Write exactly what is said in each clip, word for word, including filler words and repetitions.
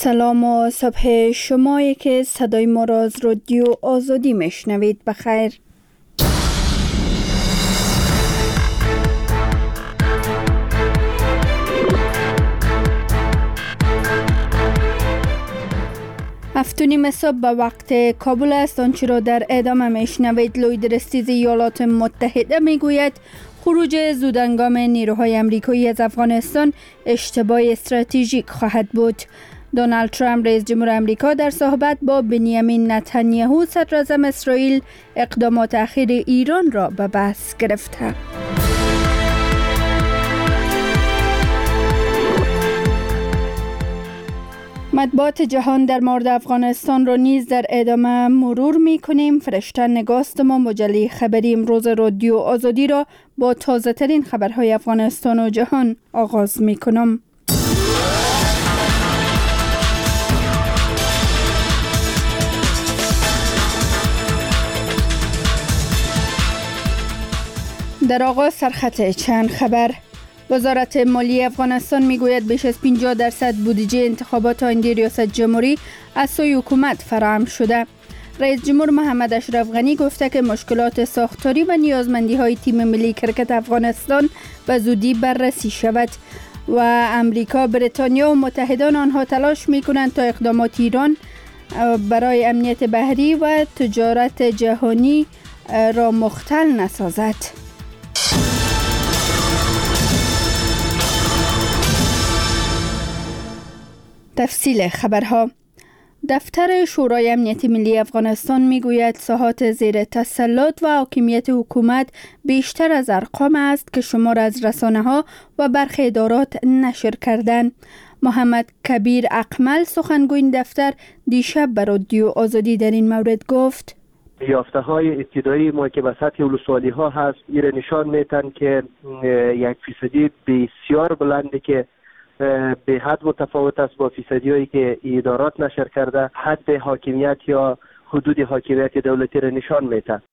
سلام و صبح شمایی که صدای ما را از رادیو آزادی میشنوید بخیر. هفت و نیم صبح به وقت کابل است. آنچه را در ادامه میشنوید. لوید رستیز ایالات متحده میگوید خروج زودهنگام نیروهای امریکایی از افغانستان اشتباه استراتژیک خواهد بود. دونالد ترامپ رئیس جمهور امریکا در صحبت با بنیامین نتانیاهو صدر اعظم اسرائیل اقدامات اخیر ایران را به بحث گرفته. مطبوعات جهان در مورد افغانستان را نیز در ادامه مرور می کنیم. فرشته نگاست ما مجله خبری امروز رادیو آزادی را با تازه ترین خبرهای افغانستان و جهان آغاز می کنم. در آغاز سرخط چند خبر. وزارت مالی افغانستان میگوید بیش از پنجاه درصد بودجه انتخابات آینده ریاست جمهوری از سوی حکومت فراهم شده. رئیس جمهور محمد اشرف غنی گفته که مشکلات ساختاری و نیازمندی های تیم ملی کرکت افغانستان به زودی بررسی شود و امریکا، بریتانیا و متحدان آنها تلاش میکنند تا اقدامات ایران برای امنیت بحری و تجارت جهانی را مختل نسازد. تفصیل خبرها. دفتر شورای امنیت ملی افغانستان میگوید ساحات زیر تسلط و حاکمیت حکومت بیشتر از ارقام است که شمار از رسانه‌ها و برخی ادارات نشر کردند. محمد کبیر اقمل سخنگوی این دفتر دیشب به رادیو آزادی در این مورد گفت: یافته های ابتدایی ما که به سطح ولسوالی ها هست ایره نشان میتن که یک فیصدی بسیار بلنده که به حد متفاوت است با فیصدی هایی که ادارات نشر کرده. حد حاکمیت یا حدود حاکمیت دولتی را نشان میتن.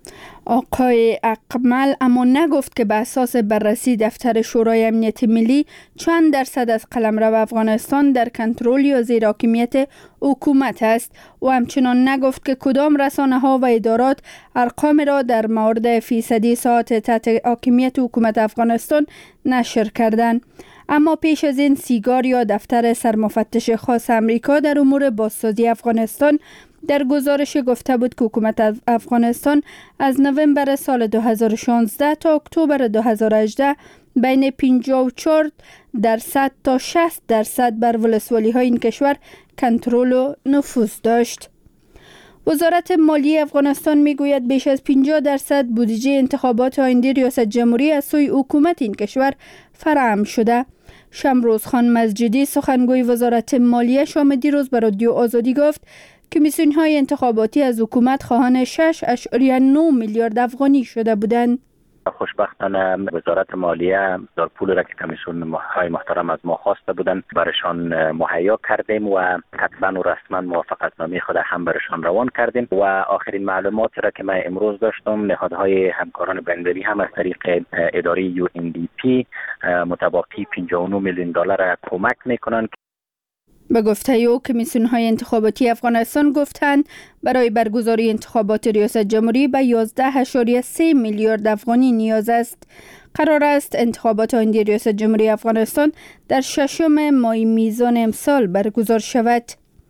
آقای اقمل اما نگفت که به اساس بررسی دفتر شورای امنیت ملی چند درصد از قلمرو افغانستان در کنترل یا زیر حاکمیت حکومت است و همچنان نگفت که کدام رسانه ها و ادارات ارقام را در مورد فیصدی ساعات تحت حاکمیت حکومت افغانستان نشر کردند. اما پیش از این سیگار یا دفتر سرمفتش خاص امریکا در امور بازسازی افغانستان در گزارش گفته بود که حکومت افغانستان از نوامبر سال دو هزار و شانزده تا اکتبر دو هزار و هجده بین پنجاه و چهار درصد تا شصت درصد بر ولسوالی های این کشور کنترل و نفوذ داشت. وزارت مالی افغانستان میگوید بیش از پنجاه درصد بودجه انتخابات آینده ریاست جمهوری از سوی حکومت این کشور فراهم شده. شمروز خان مسجدی سخنگوی وزارت مالیه شام دیروز به رادیو آزادی گفت کمیسیون های انتخاباتی از حکومت خواهان شش ممیز نه میلیارد افغانی شده بودند. خوشبختانه وزارت مالیه در پول را که کمیسیون های محترم از ما خواسته بودند برشان مهیا کردیم و قطعا و رسما موافقتنامه خود هم برشان روان کردیم و آخرین معلومات را که من امروز داشتم نهادهای همکاران بین‌المللی هم از طریق اداره یو ان دی پی متباقی پنجاه و نه میلیون دلار کمک میکنند. به گفته او کمیسیون های انتخاباتی افغانستان گفتند برای برگزاری انتخابات ریاست جمهوری به یازده ممیز سه میلیارد افغانی نیاز است. قرار است انتخابات آینده ریاست جمهوری افغانستان در ششم ماه میزان امسال برگزار شود.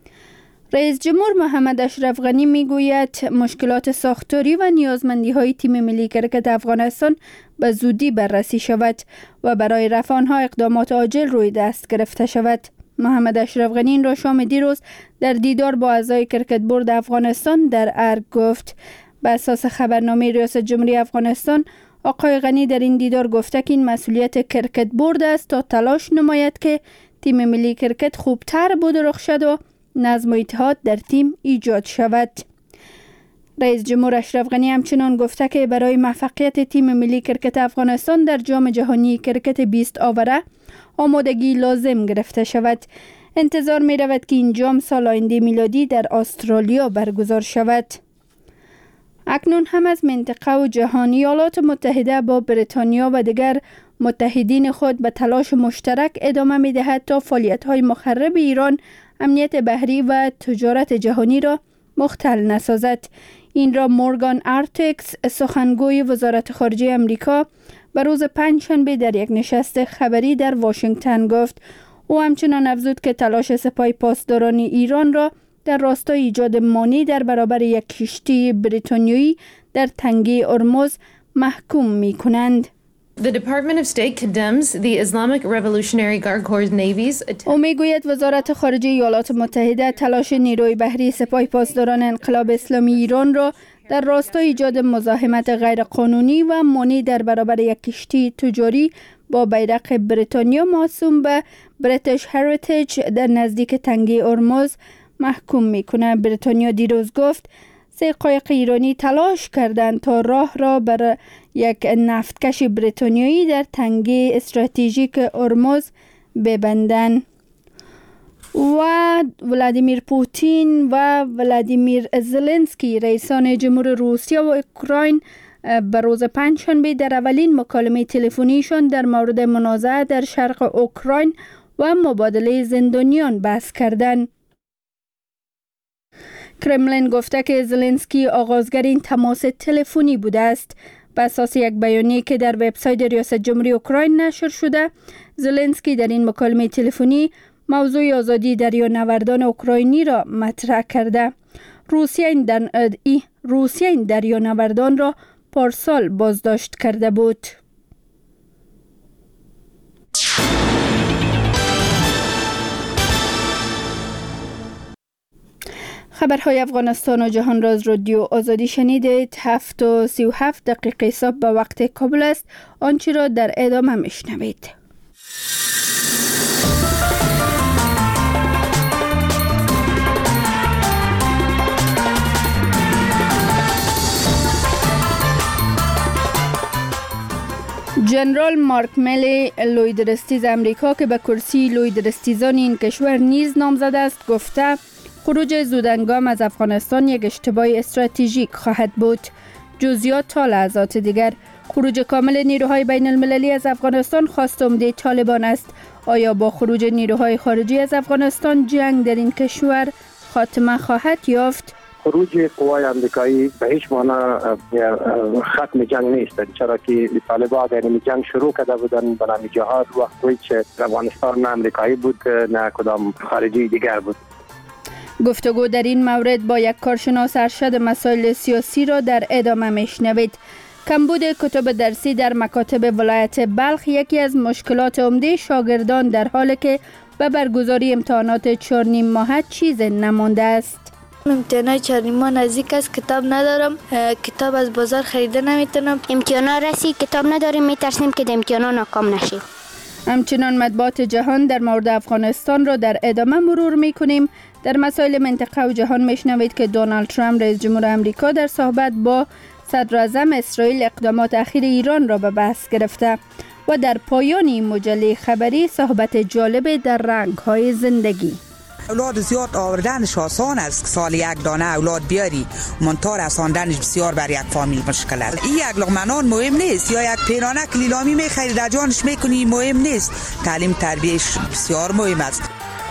رئیس جمهور محمد اشرف غنی میگوید مشکلات ساختاری و نیازمندی های تیم ملی کرکت افغانستان به زودی بررسی شود و برای رفع آنها اقدامات عاجل روی دست گرفته شود. محمد اشرف غنی این را شام دیروز در دیدار با اعضای کرکت بورد افغانستان در ارگ گفت. به اساس خبرنامه ریاست جمهوری افغانستان آقای غنی در این دیدار گفته که این مسئولیت کرکت بورد است تا تلاش نماید که تیم ملی کرکت خوبتر بدرخ شد و نظم و اتحاد در تیم ایجاد شود. رئیس جمهور اشرف غنی همچنان گفته که برای موفقیت تیم ملی کرکت افغانستان در جام جهانی کرکت بیست آوره آمادگی لازم گرفته شود. انتظار می رود که این جام سال آینده میلادی در استرالیا برگزار شود. اکنون هم از منطقه و جهان ایالات متحده با بریتانیا و دیگر متحدین خود به تلاش مشترک ادامه می دهد تا فعالیت‌های مخرب ایران امنیت بحری و تجارت جهانی را مختل نسازد. این را مورگان ارتکس، سخنگوی وزارت خارجه امریکا، به روز پنجشنبه در یک نشست خبری در واشنگتن گفت. او همچنان افزود که تلاش سپاه پاسداران ایران را در راستای ایجاد مانع در برابر یک کشتی بریتانیایی در تنگه هرمز محکوم می کنند. The Department of State condemns the Islamic Revolutionary Guard Corps Navy's attempt. او میگوید وزارت خارجه ایالات متحده تلاش نیروی بحری سپاه پاسداران انقلاب اسلامی ایران را در راستای ایجاد مزاحمت غیرقانونی و مانع در برابر یک کشتی تجاری با بیرق بریتانیا موسوم به بریتیش هریتیج در نزدیک تنگه هرمز محکوم میکنه. بریتانیا دیروز گفت سه قایق ایرانی تلاش کردند تا راه را بر یک نفتکش بریتانیایی در تنگه استراتژیک هرمز ببندند. و ولادیمیر پوتین و ولادیمیر زلنسکی رئیسان جمهور روسیه و اوکراین به روز پنجشنبه در اولین مکالمه تلفنیشان در مورد منازعه در شرق اوکراین و مبادله زندانیان بحث کردند. کرملین گفته که زلنسکی آغازگر این تماس تلفنی بوده است. به اساس یک بیانیه که در وبسایت ریاست جمهوری اوکراین نشر شده، زلنسکی در این مکالمه تلفنی موضوع آزادی دریانوردان اوکراینی را مطرح کرده. روسیه این, در... روسیه این دریانوردان را پارسال بازداشت کرده بود. خبرهای افغانستان و جهان را از رادیو آزادی شنیدید. هفت و سی و هفت دقیقه صبح به وقت کابل است. آنچه را در ادامه میشنوید. جنرال مارک میلی لوی درستیز امریکا که به کرسی لوی درستیزان این کشور نیز نامزد است گفته خروج زودهنگام از افغانستان یک اشتباه استراتژیک خواهد بود. جزئیات تا لحظات دیگر. خروج کامل نیروهای بین المللی از افغانستان خواست عمده طالبان است. آیا با خروج نیروهای خارجی از افغانستان جنگ در این کشور خاتمه خواهد یافت؟ خروج قوای امریکایی به هیچ معنا ختم جنگ نیست، چرا که طالبان در این جنگ شروع کرده بودن به نام جهاد وقتی که افغانستان نه امریکایی بود نه کدام خارجی دیگر بود. گفتگو در این مورد با یک کارشناس ارشد مسائل سیاسی را در ادامه میشنوید. کمبود کتب درسی در مکاتب ولایت بلخ یکی از مشکلات عمده شاگردان در حالی که به برگزاری امتحانات چهار نیم ماهه چیز نمانده است. امتحانات چهار نیم ماه نزدیک است، کتاب ندارم، کتاب از بازار خریده نمیتونم. امتحانات رسید کتاب نداریم، میترسیم که در امتحانات ناکام نشیم. همچنان مطبوعات جهان در مورد افغانستان را در ادامه مرور میکنیم. در مسائل منطقه و جهان میشنوید که دونالد ترامپ رئیس جمهور امریکا در صحبت با صدر اعظم اسرائیل اقدامات اخیر ایران را به بحث گرفته و در پایان این مجله خبری صحبت جالب در رنگ‌های زندگی. اولاد زیاد آوردنش آسان است، سال یک دانه اولاد بیاری منتها رساندنش بسیار بر یک فامیل مشکل است. این یک لقمه مهم نیست یا یک پیرانه لیلامی میخری در جانش میکنی مهم نیست. تعلیم تربیتش بسیار مهم است.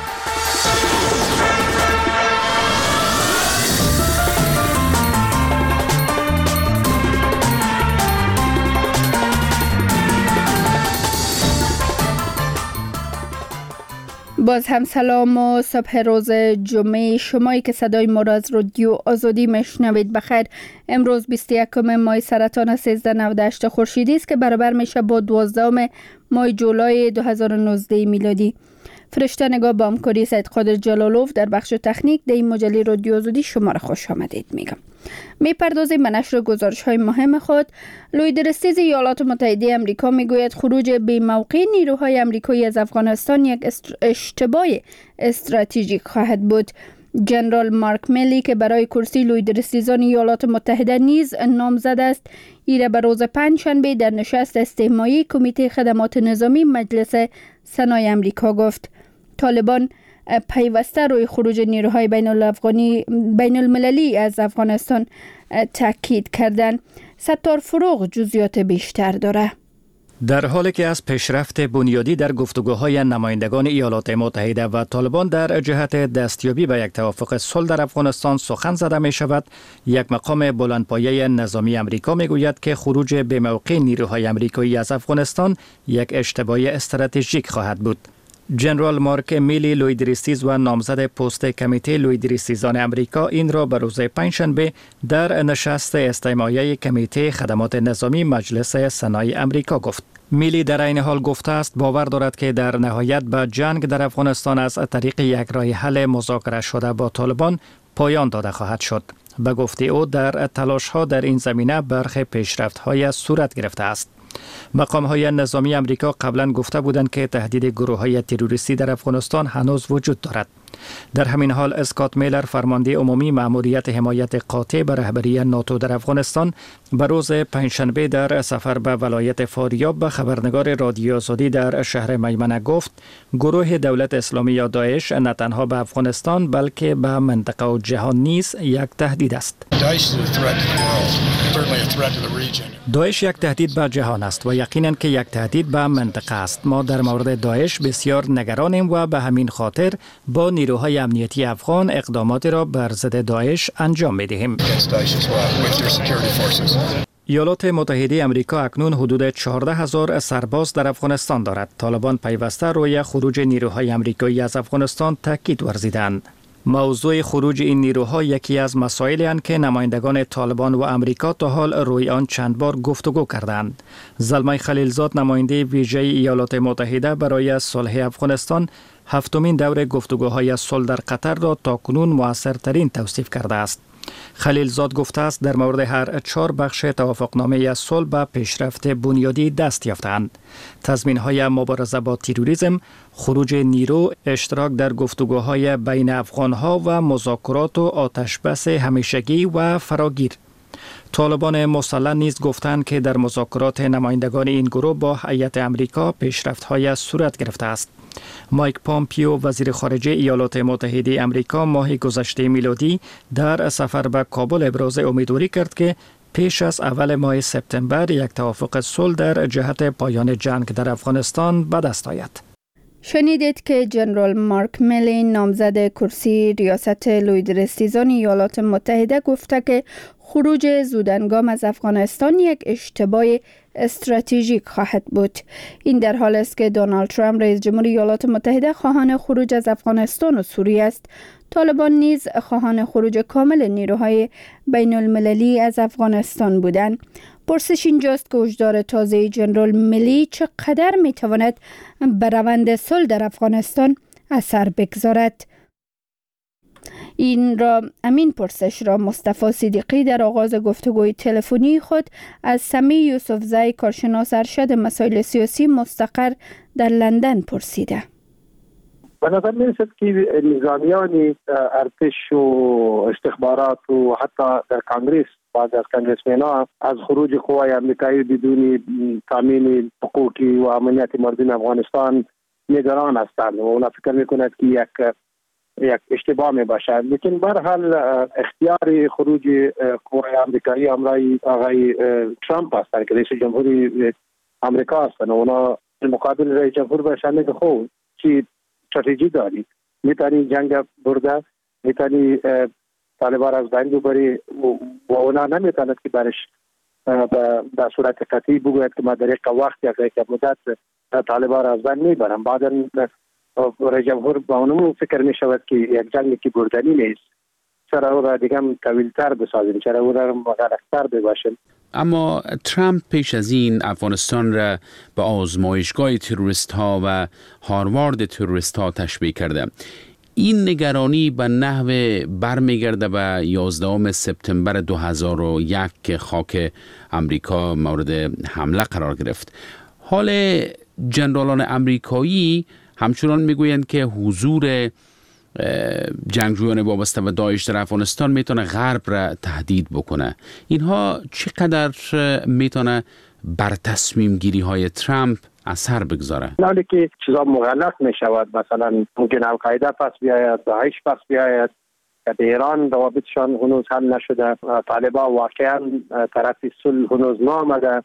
باز هم سلام و صبح روز جمعه شمایی که صدای ما را از رادیو آزادی میشنوید بخیر. امروز بیست و یکم ماه سرطان سیزده نود و هشت خورشیدی است که برابر میشه با دوازدهم ماه جولای دو هزار و نوزده میلادی. فرشته نگاه با همکاری سید قادر جلالوف در بخش تکنیک در این مجله رادیو آزادی شما را خوش آمدید میگم. میپردازیم به نشر گزارش های مهم خود. لوی درستیز ایالات متحده امریکا میگوید خروج بی موقع نیروهای امریکایی از افغانستان یک اشتباه استراتژیک خواهد بود. جنرال مارک میلی که برای کرسی لوی درستیزان ایالات متحده نیز نامزد است، ایره به روز پنجشنبه در نشست استماعی کمیته خدمات نظامی مجلس سنای امریکا گفت. طالبان پیوسته روی خروج نیروهای بین الافغانی بین المللی از افغانستان تاکید کردند. ستار فروغ جزئیات بیشتر داره. در حالی که از پیشرفت بنیادی در گفتگوهای نمایندگان ایالات متحده و طالبان در جهت دستیابی به یک توافق صلح در افغانستان سخن زده می شود، یک مقام بلندپایه نظامی امریکا می گوید که خروج به موقع نیروهای امریکایی از افغانستان یک اشتباه استراتژیک خواهد بود. جنرال مارک میلی لویدریستیز و نامزد پست کمیته لویدریستیزان امریکا این را به روز پنجشنبه در نشست استماعی کمیته خدمات نظامی مجلس سنای امریکا گفت. میلی در این حال گفته است باور دارد که در نهایت به جنگ در افغانستان از طریق یک راه حل مذاکره شده با طالبان پایان داده خواهد شد. به گفته او در تلاش ها در این زمینه برخی پیشرفت های صورت گرفته است. مقام های نظامی امریکا قبلا گفته بودند که تهدید گروه های تروریستی در افغانستان هنوز وجود دارد. در همین حال اسکات میلر فرمانده عمومی مأموریت حمایت قاطع به رهبری ناتو در افغانستان به روز پنجشنبه در سفر به ولایت فاریاب به خبرنگار رادیو آزادی در شهر میمنه گفت گروه دولت اسلامی یا داعش نه تنها به افغانستان بلکه به منطقه و جهان نیز یک تهدید است. داعش یک تهدید به جهان است و یقینا که یک تهدید به منطقه است. ما در مورد داعش بسیار نگرانیم و به همین خاطر با نیروهای امنیتی افغان اقدامات را بر ضد داعش انجام می‌دهیم. ایالات متحده امریکا اکنون حدود چهارده هزار سرباز در افغانستان دارد. طالبان پیوسته روی خروج نیروهای امریکایی از افغانستان تاکید ورزیدند. موضوع خروج این نیروها یکی از مسائلی است که نمایندگان طالبان و امریکا تا حال روی آن چند بار گفتگو کردند. زلمه خلیلزاد نماینده ویژه ایالات متحده برای صلح افغانستان هفتمین دور گفتگوهای صلح در قطر را تاکنون موثرترین توصیف کرده است. خلیلزاد گفته است در مورد هر چهار بخش توافقنامه صلح به پیشرفت بنیادی دست یافتند. تضمین‌های مبارزه با تروریسم، خروج نیرو، اشتراک در گفتگوهای بین افغان‌ها و مذاکرات و آتشبس همیشگی و فراگیر. طالبان مسلح نیز گفتند که در مذاکرات نمایندگان این گروه با هیئت امریکا پیشرفت‌های صورت گرفته است. مایک پامپیو وزیر خارجه ایالات متحده امریکا ماه گذشته میلادی در سفر به کابل ابراز امیدواری کرد که پیش از اول ماه سپتامبر یک توافق صلح در جهت پایان جنگ در افغانستان به دست آید. شنیدید که جنرال مارک میلی نامزد کرسی ریاست لویدریستیزان ایالات متحده گفته که خروج زودهنگام از افغانستان یک اشتباه استراتژیک خواهد بود. این در حال است که دونالد ترامپ رئیس جمهور ایالات متحده خواهان خروج از افغانستان و سوریه است. طالبان نیز خواهان خروج کامل نیروهای بین المللی از افغانستان بودند. پرسش اینجاست که هشدار تازه جنرال میلی چقدر میتواند بر روند صلح در افغانستان اثر بگذارد؟ این را امین پرسش را مصطفی صدیقی در آغاز گفتگوی تلفنی خود از سمی یوسفزئی کارشناس ارشد مسائل سیاسی مستقر در لندن پرسیده. به نظر می رسد که نظامیان ارتش و استخبارات و حتی در کانگریس بعض از کانگریسمن‌ها از خروج قوای امریکایی بدون تامین حقوقی و امنیت مردم افغانستان نگران هستند و اونا فکر میکنند که یک یک اشتباه می باشد. لیکن به هر حال اختیار خروج قوای امریکایی امرای آقای ترامپ هستند که رئیس جمهوری امریکا هستند و اونا مقابل رئیس جمهور باشند که خوب چی استراتژی داری، میتونی جنگ برده، میتونی طالبان از بین ببری و اونا نمیتواند که برش به صورت قطعی بگوید که ما در یک وقت یا یک مدت طالبان از بین میبرم. بعدا رئیس جمهور با اونمون فکر میشود که یک جنگی که بردنی نیست، چرا او را دیگه طویل‌تر بسازیم، چرا او را مغلق‌تر بباشیم. اما ترامپ پیش از این افغانستان را به آزمایشگاه تروریست ها و هاروارد تروریست ها تشبیه کرده. این نگرانی به نحو برمیگرده به یازدهم سپتامبر دو هزار و یک که خاک امریکا مورد حمله قرار گرفت. حال جنرالان امریکایی همچنان میگویند که حضور جنگجویان وابسته به داعش در افغانستان میتونه غرب را تهدید بکنه. اینها چقدر میتونه بر تصمیم گیری های ترامپ اثر بگذاره؟ حالی که چیزا مغلق میشود، مثلا ممکن القاعده پس بیاید، داعش پس بیاید، که به ایران روابطشان هنوز حل نشده، طالبان واقعا طرف صلح هنوز نامده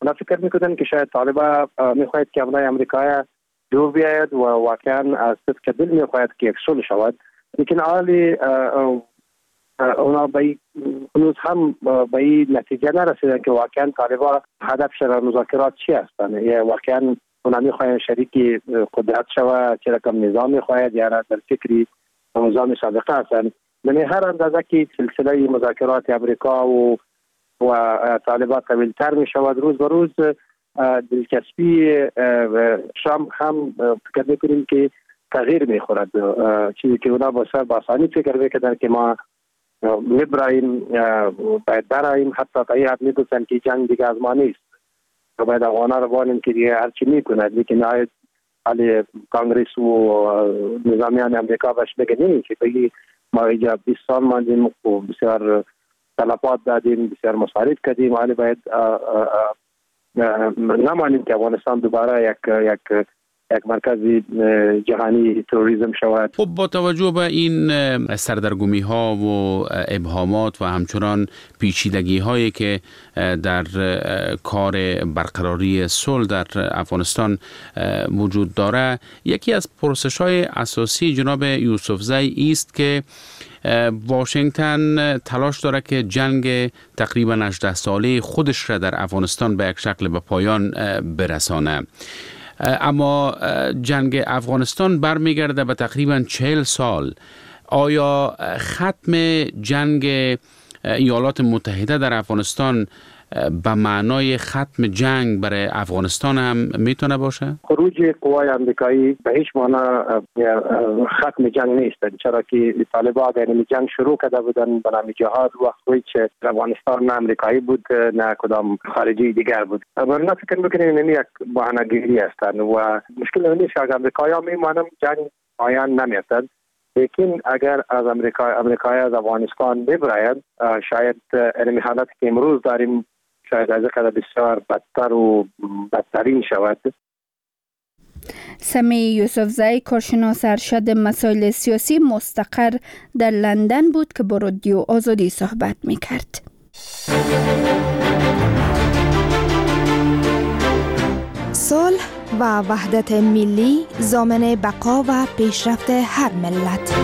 اونا فکر میکنن که شاید طالبا میخواهد که حمله امریکایی دو بیاید و واقعا از صدق دل میخواهد که یک صلح شود، لیکن حالی اونا به هنوز هم به این نتیجه نرسیدن که واقعا طالبا هدفش را مذاکرات چی هستند. یا واقعا اونا میخواهند شریک قدرت شود، چه رقم نظام میخواهد یا در فکری نظام سابقه هستند. من هر اندازه که سلسله مذاکرات امریکا و و طالبان قوی‌تر می شود، روز به روز دلچسپی شام هم فکر میکنیم که تغییر می خورد. چیزی که اونا با سر باسانی فکر میکردن که ما میبراییم باید برایم، حتی تا این حد میگفتن که جنگ دیگه از ما نیست و باید افغانا رو بانیم که دیگه هرچی میکند، لیکن آید حالی کانگریس و نظامیان امریکا باش بگه نیست که بگی ما اینجا بیست سال ماندیم و بسیار تلفات دادیم، بسیار مصارف کردیم، حالی باید نمانیم که افغانستان دوباره یک یک یک مرکز جهانی توریسم شود. خب با توجه به این سردرگمی ها و ابهامات و همچنان پیچیدگی هایی که در کار برقراری صلح در افغانستان وجود داره، یکی از پرسش های اساسی جناب یوسفزی است که واشنگتن تلاش داره که جنگ تقریبا هجده ساله خودش را در افغانستان به یک شکل به پایان برسانه، اما جنگ افغانستان برمیگرده به تقریبا چهل سال. آیا ختم جنگ ایالات متحده در افغانستان به معنای ختم جنگ برای افغانستان هم میتونه باشه؟ خروج قوای امریکایی به هیچ معنی ختم جنگ نیست، چرا که طالبان اگر جنگ شروع کرده بودن به نام جهاد وقتی که افغانستان نه امریکایی بود نه کدام خارجی دیگر بود. من فکر میکنم این یک بهانه‌گیری هستند و مشکل نیست که امریکایی میمانند جنگ پایان نمیاد، لیکن اگر از امریکا امریکایی از افغانستان ببراید شاید این حالت که امروز داریم شاید از قدر بسیار بدتر و بدترین شود. سمی یوسفزی کارشناس ارشد مسائل سیاسی مستقر در لندن بود که با رادیو آزادی صحبت می‌کرد. صلح و وحدت ملی ضامن بقا و پیشرفت هر ملت.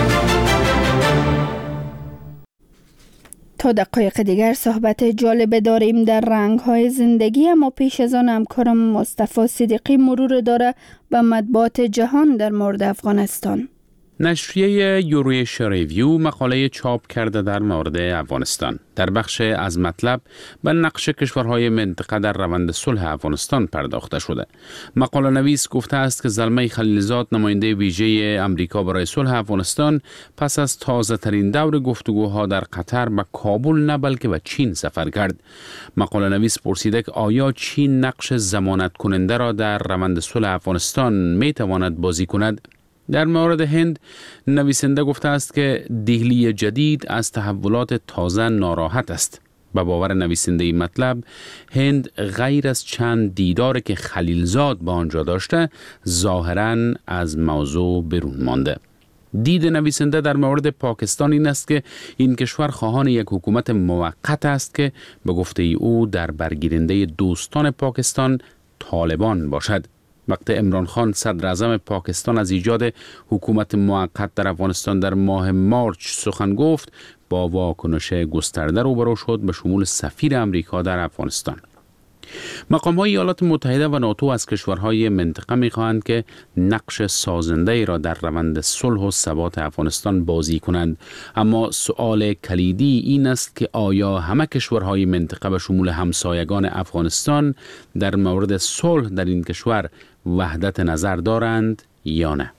تا دقایق دیگر صحبت جالب داریم در رنگ‌های زندگی، اما پیش از آن همکارم مصطفی صدیقی مرور داره به مطبوعات جهان در مورد افغانستان. نشریه یوریشیا ریویو مقاله چاپ کرده در مورد افغانستان. در بخش از مطلب به نقش کشورهای منطقه در روند صلح افغانستان پرداخته شده. مقاله نویس گفته است که زلمه خلیلزاد، نماینده ویژه امریکا برای صلح افغانستان، پس از تازه ترین دور گفتگوها در قطر به کابل نه بلکه به چین سفر کرد. مقاله نویس پرسیده که آیا چین نقش ضمانت کننده را در روند صلح افغانستان می تواند بازی کند؟ در مورد هند، نویسنده گفته است که دهلی جدید از تحولات تازه ناراحت است. به باور نویسنده این مطلب، هند غیر از چند دیدار که خلیلزاد با آنجا داشته، ظاهراً از موضوع برون مانده. دید نویسنده در مورد پاکستان این است که این کشور خواهان یک حکومت موقت است که به گفته او در برگیرنده دوستان پاکستان طالبان باشد. وقتی عمران خان صدر اعظم پاکستان از ایجاد حکومت موقت در افغانستان در ماه مارچ سخن گفت، با واکنش گسترده روبرو شد به شمول سفیر امریکا در افغانستان. مقام‌های ایالات متحده و ناتو از کشورهای منطقه می‌خواهند که نقش سازنده را در روند صلح و ثبات افغانستان بازی کنند، اما سؤال کلیدی این است که آیا همه کشورهای منطقه به شمول همسایگان افغانستان در مورد صلح در این کشور وحدت نظر دارند یا نه؟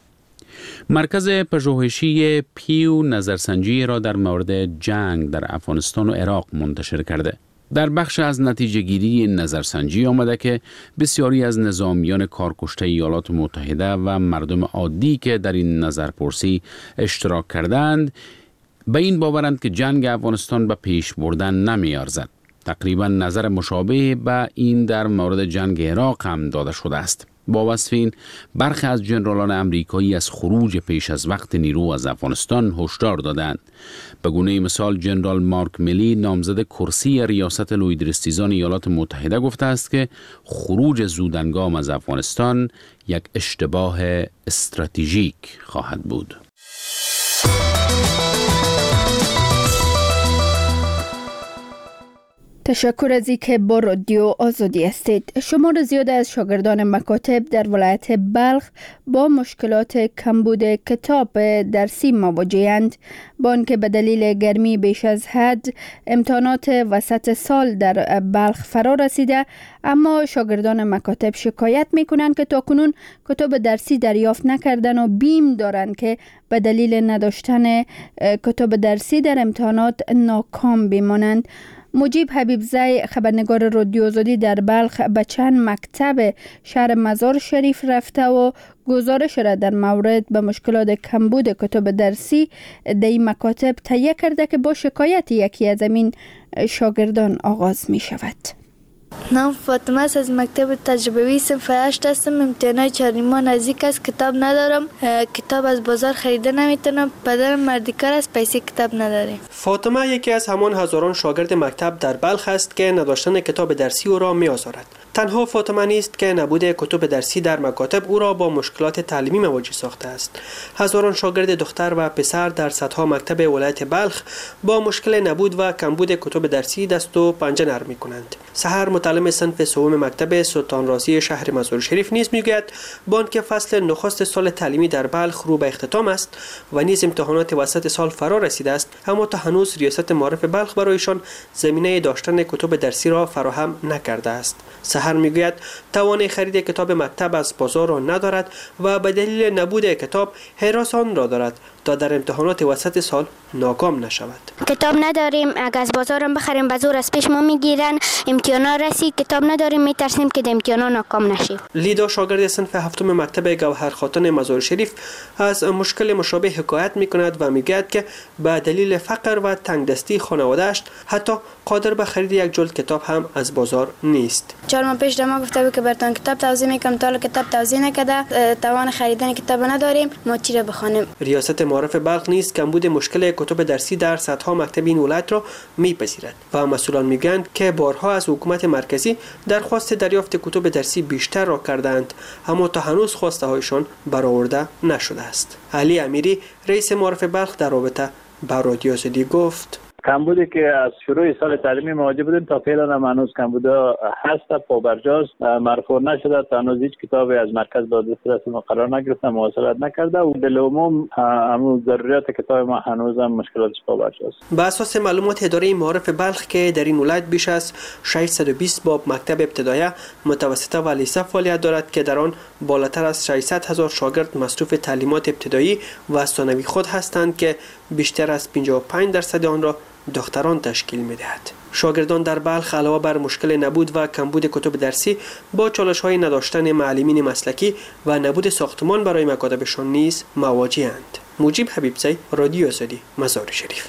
مرکز پژوهشی پیو نظرسنجی را در مورد جنگ در افغانستان و عراق منتشر کرده. در بخش از نتیجه گیری نظرسنجی آمده که بسیاری از نظامیان کارکشته ایالات متحده و مردم عادی که در این نظرپرسی اشتراک کردند به این باورند که جنگ افغانستان به پیش بردن نمی‌ارزد. تقریبا نظر مشابه به این در مورد جنگ عراق هم داده شده است. با وصف این، برخی از جنرالان امریکایی از خروج پیش از وقت نیرو از افغانستان هشدار دادند. به گونه مثال جنرال مارک میلی نامزد کرسی ریاست لویدرستیزان ایالات متحده گفته است که خروج زودهنگام از افغانستان یک اشتباه استراتژیک خواهد بود. تشکر از اینکه با رادیو آزادی هستید. شمار زیاد از شاگردان مکاتب در ولایت بلخ با مشکلات کمبود کتاب درسی مواجه‌اند، با آنکه به دلیل گرمی بیش از حد امتحانات وسط سال در بلخ فرا رسیده، اما شاگردان مکاتب شکایت می‌کنند که تاکنون کتاب درسی دریافت نکردن و بیم دارند که به دلیل نداشتن کتاب درسی در امتحانات ناکام بمانند. مجیب حبیبزی، خبرنگار رادیو آزادی در بلخ، به چند مکتب شهر مزار شریف رفته و گزارش را در مورد به مشکلات کمبود کتب درسی در این مکاتب تهیه کرده که با شکایت یکی از این شاگردان آغاز می شود. نام فاطمه است، از مکتب تجربوی صنف هشت هستم. امتحانات چهارنیما نزدیک است، کتاب ندارم، کتاب از بازار خریده نمیتونم، پدرم مردی کار است، پیسه کتاب نداریم. فاطمه یکی از همان هزاران شاگرد مکتب در بلخ است که نداشتن کتاب درسی او را می‌آزارد. تنها فاطمه نیست که نبود کتب درسی در مکاتب او را با مشکلات تعلیمی مواجه ساخته است. هزاران شاگرد دختر و پسر در صدها مکتب ولایت بلخ با مشکل نبود و کمبود کتب درسی دست و پنجه نرم می‌کنند. سحر متعلم صنف سوم مکتب سلطان رازی شهر مزار شریف نیز میگوید بانک فصل نخست سال تعلیمی در بلخ رو به اختتام است و نیز امتحانات وسط سال فرا رسیده است، اما تا هنوز ریاست معارف بلخ برایشان زمینه داشتن کتب درسی را فراهم نکرده است. سحر میگوید توان خرید کتاب مکتب از بازار را ندارد و به دلیل نبود کتاب هراس آن را دارد تا در امتحانات وسط سال ناکام نشود. کتاب نداریم، اگر از بازارم بخریم به زور از پیش ما میگیرن، امتحانا رسید کتاب نداریم، میترسیم که امتحانا ناکام نشیم. لیدا شاگرد صنف هفتم مکتب گوهر خاتون مزار شریف از مشکل مشابه حکایت میکند و میگوید که به دلیل فقر و تنگدستی خانواده‌اش حتی قادر به خرید یک جلد کتاب هم از بازار نیست. چهار ماه پیش دما گفته بود که براتون کتاب توزیع میکنم، تا کتاب توزیع نکرده، توان خریدن کتاب نداریم، ما چی را بخوانیم. ریاست معارف بلخ نیز کمبود مشکل کتب درسی در صدها مکتب این ولایت را میپذیرد و مسئولان میگویند که بارها از حکومت مرکزی درخواست دریافت کتب درسی بیشتر را کردند، اما تا هنوز خواسته هایشان برآورده نشده است. علی امیری رئیس معارف بلخ در رابطه با رادیو آزادی گفت کمبودی که از شروع سال تعلیمی مواجه بودیم تا فعلا هم هنوز کمبودا هست، پابرجاست، مرفوع نشده، تا هنوز هیچ کتابی از مرکز با دسترس ما قرار نگرفته، مواصلت نکرده و در عموم همون ضروریات کتاب ما هنوز هم مشکلاتش پابرجاست. به اساس معلومات اداره معارف بلخ که در این ولایت بیش از ششصد و بیست باب مکتب ابتدایی، متوسطه و لیسه فعالیت دارد که در آن بالاتر از ششصد هزار شاگرد مصروف تعلیمات ابتدایی و ثانوی خود هستند که بیشتر از پنجاه و پنج درصد آن را دختران تشکیل می‌دهد. شاگردان در بلخ علاوه بر مشکل نبود و کمبود کتب درسی با چالش‌های نداشتن معلمین مسلکی و نبود ساختمان برای مکاتبشان نیز مواجه‌اند. مجیب حبیبزی، رادیو آزادی، مزار شریف.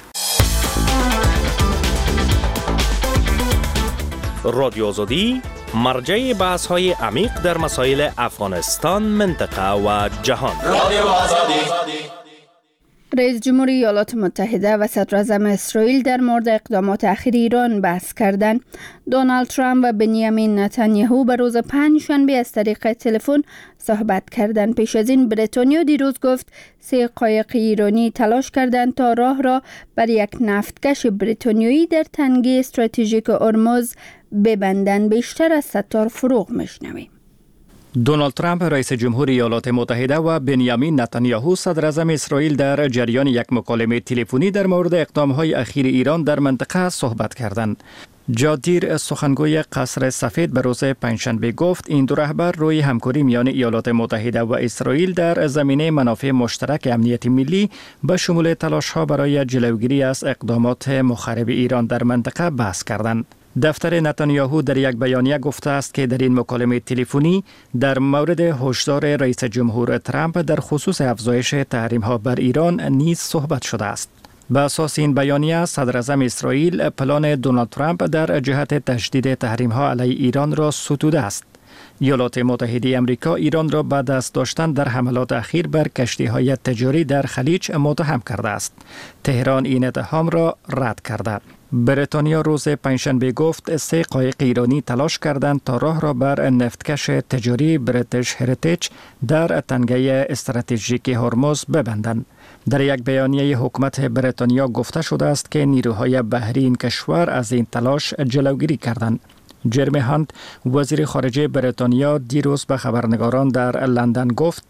رادیو آزادی مرجع بحث‌های عمیق در مسائل افغانستان، منطقه و جهان. رادیو آزادی. رئیس جمهوری ایالات متحده و صدر اعظم اسرائیل در مورد اقدامات اخیر ایران بحث کردند. دونالد ترامپ و بنیامین نتانیاهو به روز پنجشنبه از طریق تلفن صحبت کردند. پیش از این بریتانیا دیروز گفت سه قایق ایرانی تلاش کردند تا راه را بر یک نفتکش بریتانیایی در تنگه استراتژیک هرمز ببندند. بیشتر از ستار فروغ میشنویم. دونالد ترامپ رئیس جمهور ایالات متحده و بنیامین نتانیاهو صدر اعظم اسرائیل در جریان یک مکالمه تلفنی در مورد اقدامهای اخیر ایران در منطقه صحبت کردند. جادیر سخنگوی قصر سفید به روز پنجشنبه گفت این دو رهبر روی همکاری میان ایالات متحده و اسرائیل در زمینه منافع مشترک امنیت ملی به شمول تلاش‌ها برای جلوگیری از اقدامات مخرب ایران در منطقه بحث کردند. دفتر نتانیاهو در یک بیانیه گفته است که در این مکالمه تلفنی در مورد هشدار رئیس جمهور ترامپ در خصوص افزایش تحریم‌ها بر ایران نیز صحبت شده است. به اساس این بیانیه صدر اعظم اسرائیل پلان دونالد ترامپ در جهت تشدید تحریم‌ها علیه ایران را ستوده است. ایالات متحده آمریکا ایران را به دست داشتن در حملات اخیر بر کشتی‌های تجاری در خلیج متهم کرده است. تهران این اتهام را رد کرده. بریتانیا روز پنجشنبه گفت سه قایق ایرانی تلاش کردند تا راه را بر نفتکش تجاری بریتیش هریتیج در تنگه استراتژیک هرمز ببندند. در یک بیانیه حکومت بریتانیا گفته شده است که نیروهای بحری این کشور از این تلاش جلوگیری کردند. جرمی هانت وزیر خارجه بریتانیا دیروز به خبرنگاران در لندن گفت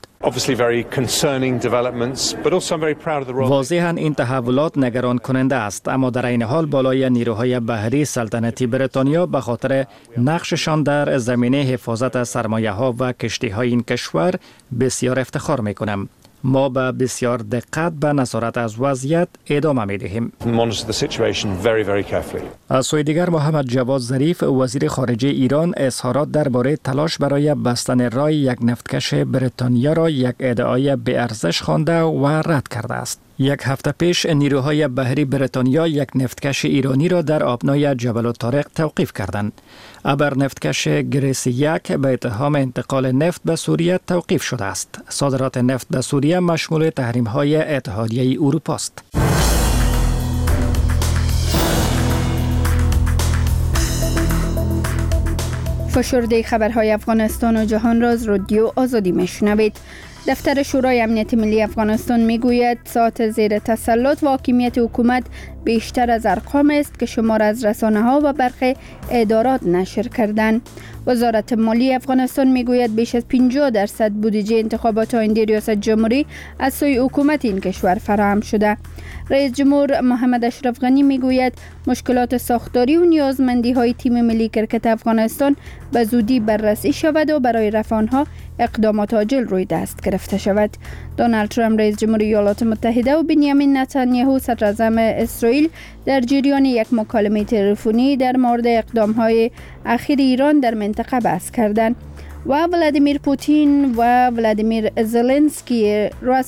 واضحاً این تحولات نگران کننده است، اما در این حال بالای نیروهای بحری سلطنتی بریتانیا به خاطر نقششان در زمینه حفاظت از سرمایه ها و کشتی های این کشور بسیار افتخار می کنم. ما به بسیار دقت به نظارت از وضعیت ادامه می دهیم. از سوی دیگر محمد جواد ظریف وزیر خارجه ایران اظهارات درباره تلاش برای بستن راه یک نفتکش بریتانیا را یک ادعای بی ارزش خوانده و رد کرده است. یک هفته پیش نیروهای بحری بریتانیا یک نفتکش ایرانی را در آبنای جبل الطارق توقیف کردند. ابر نفتکش گریس یک به اتهام انتقال نفت به سوریه توقیف شده است. صادرات نفت به سوریه مشمول تحریم‌های اتحادیه اروپا است. فشرده خبرهای افغانستان و جهان را از رادیو آزادی میشنوید. دفتر شورای امنیت ملی افغانستان میگوید ساعت زیر تسلط و حاکمیت حکومت بیشتر از ارقام است که شمار از رسانه ها و برخی ادارات نشر کردند. وزارت مالی افغانستان میگوید بیش از پنجاه درصد بودجه انتخابات آینده ریاست جمهوری از سوی حکومت این کشور فراهم شده. رئیس جمهور محمد اشرف غنی میگوید مشکلات ساختاری و نیازمندی های تیم ملی کرکت افغانستان به زودی بررسی شود و برای رفع آنها اقدامات عاجل روی دست گرفته شود. دونالد ترامپ رئیس جمهور ایالات متحده و بنیامین نتانیاهو صدر اعظم اسرائیل در جریان یک مکالمه تلفنی در مورد اقدام‌های اخیر ایران در منطقه بحث کردند و ولادیمیر پوتین و ولادیمیر زلنسکی